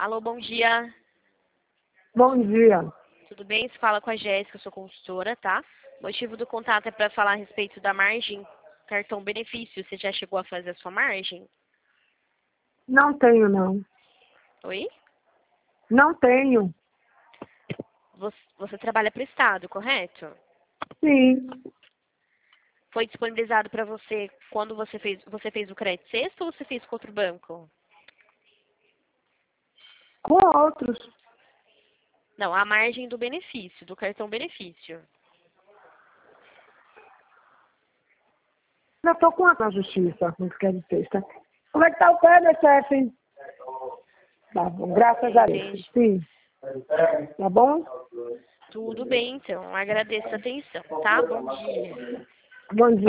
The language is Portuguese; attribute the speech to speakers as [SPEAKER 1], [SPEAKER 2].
[SPEAKER 1] Alô, bom dia.
[SPEAKER 2] Bom dia.
[SPEAKER 1] Tudo bem? Você fala com a Jéssica, eu sou consultora, tá? O motivo do contato é para falar a respeito da margem cartão benefício. Você já chegou a fazer a sua margem?
[SPEAKER 2] Não tenho, não.
[SPEAKER 1] Oi?
[SPEAKER 2] Não tenho.
[SPEAKER 1] Você trabalha para o Estado, correto?
[SPEAKER 2] Sim.
[SPEAKER 1] Foi disponibilizado para você quando você fez o crédito sexto ou você fez com outro banco?
[SPEAKER 2] Com outros.
[SPEAKER 1] Não, a margem do benefício, do cartão benefício.
[SPEAKER 2] Já estou com a justiça, não quer de sexta. Como é que tá o pé, meu chefe? Tá bom, graças a Deus.
[SPEAKER 1] Entendi.
[SPEAKER 2] Sim. Tá bom?
[SPEAKER 1] Tudo bem, então. Agradeço a atenção, tá? Bom dia.
[SPEAKER 2] Bom dia.